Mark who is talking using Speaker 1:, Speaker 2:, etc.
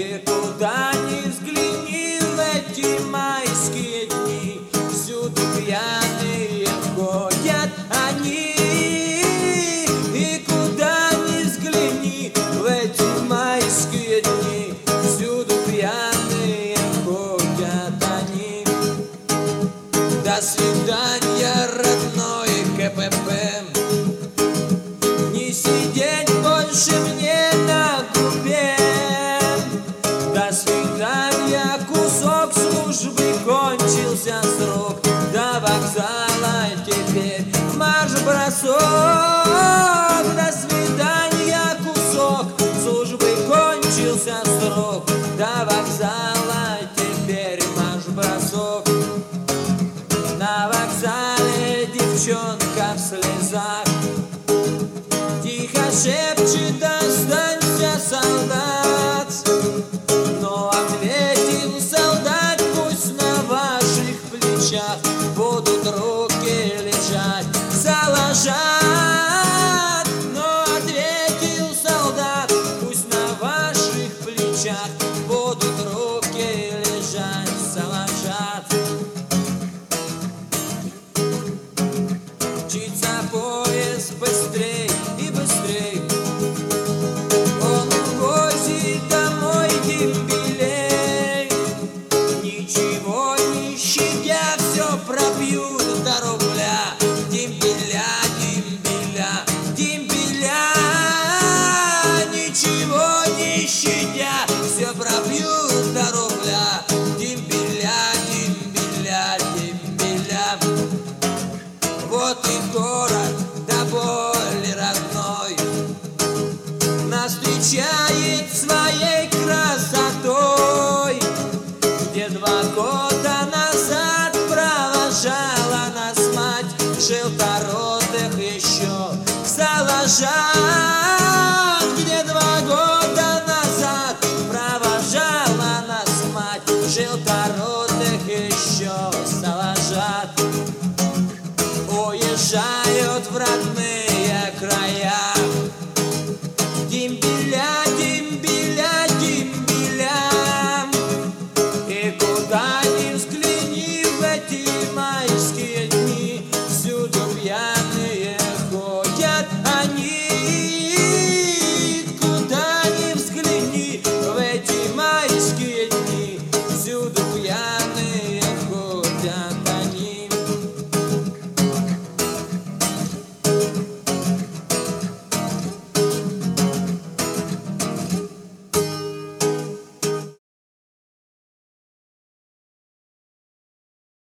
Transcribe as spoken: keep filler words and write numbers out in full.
Speaker 1: И куда ни взгляни в эти майские дни, всюду пьяные ходят они. И куда ни взгляни в эти майские дни, всюду пьяные ходят они. До свидания, родной КПП, не сидеть больше мне на губе. До свидания, кусок службы, кончился срок, до вокзала теперь марш-бросок. До свидания, кусок службы, кончился срок, до вокзала теперь марш-бросок. На вокзале девчонка в слезах тихо шепчет: останься, солдат. Но ответил солдат: пусть на ваших плечах будут руки лежать, заложат. Но ответил солдат: пусть на ваших плечах будут руки лежать, заложат. Мчится поезд быстрей и быстрей, он увозит домой дембелей. Ничего не щадя, все пропьют до рубля. Дембеля, дембеля, дембеля. Ничего не щадя, все пропьют до рубля. Дембеля, дембеля, дембеля. Вот и город до боли родной нас встречает своей красотой. Где два года назад провожала нас мать желторотых еще заложа.